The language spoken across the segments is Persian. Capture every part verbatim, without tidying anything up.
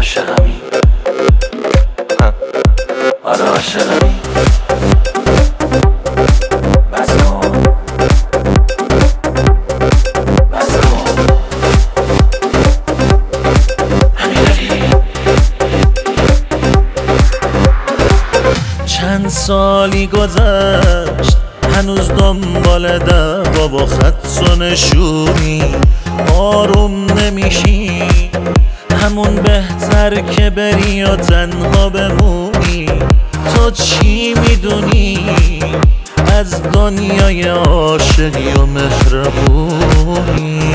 عاشقمی، آره عاشقمی. بس کن بس کن امیرعلی. چند سالی گذشت هنوز دنبال دعوا و خط و نشونی، آروم نمیشی همون بهتر که بری و تنها بمونی. تو چی میدونی از دنیای عاشقی و مهربونی؟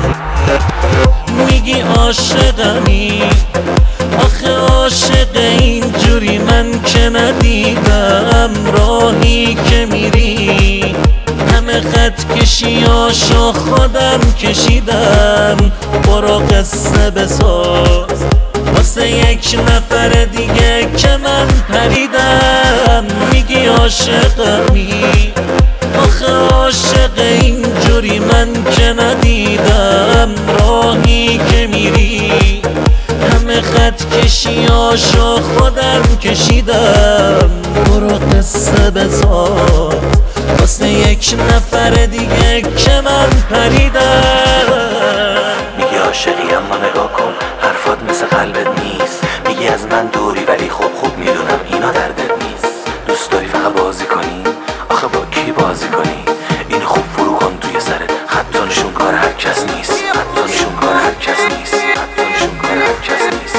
میگی عاشقمی، آخه عاشق اینجوری من که ندیدم. راهی که میری همه خط کشیاشو خودم کشیدم. برو قصه بساز واسه یک نفر دیگه که من پریدم. میگی عاشقمی، آخه عاشق اینجوری من که ندیدم. راهی که میری همه خط کشیاشو خودم کشیدم. برو قصه بساز واسه یک نفر دیگه که من پریدم. میگی عاشقی اما نگاه کن حرفات مثل قلبت نیست. میگی از من دوری ولی خوب خوب میدونم اینا دردت نیست. دوست داری فقط بازی کنی؟ آخه با کی بازی کنی؟ این خوب فرو کن توی سرت. خطانشون کار هر کس نیست. خطانشون کار هر کس نیست. خطانشون کار هر کس نیست.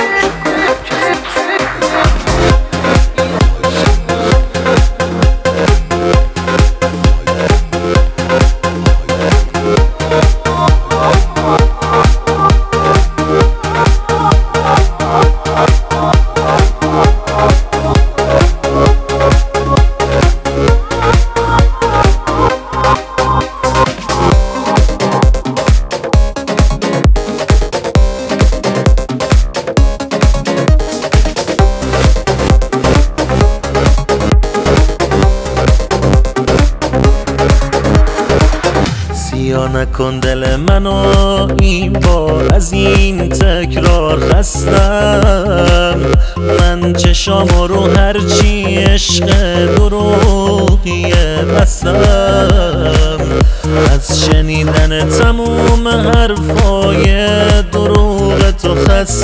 یا نکن دل منو این بار از این تکرار خستم. من چشامو رو هرچی عشق دروغیه بستم. از شنیدن تموم حرفای دروغ تو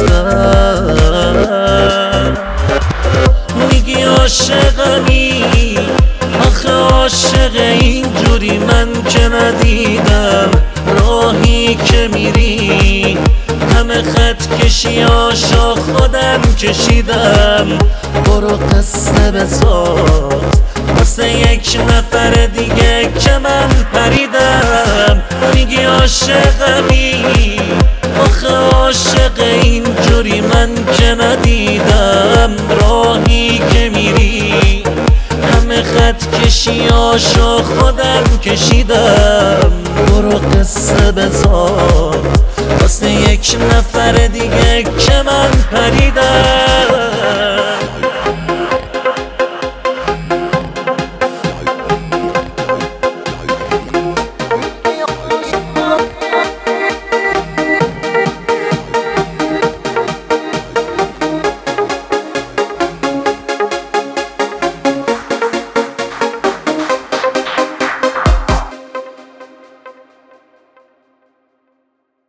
خستم. میگی عاشقمی، آخه عاشق اینجوری من که ندیدم. راهی که میری همه خط کشیاشو خودم کشیدم. برو قصه بساز واسه یک نفر دیگه که من پریدم. میگی عاشقمی، آخه عاشق اینجوری من که ندیدم. راهی که میری همه خط کشیاشو خودم کشیدم. برو قصه بساز واسه یک نفر دیگه که من پریدم.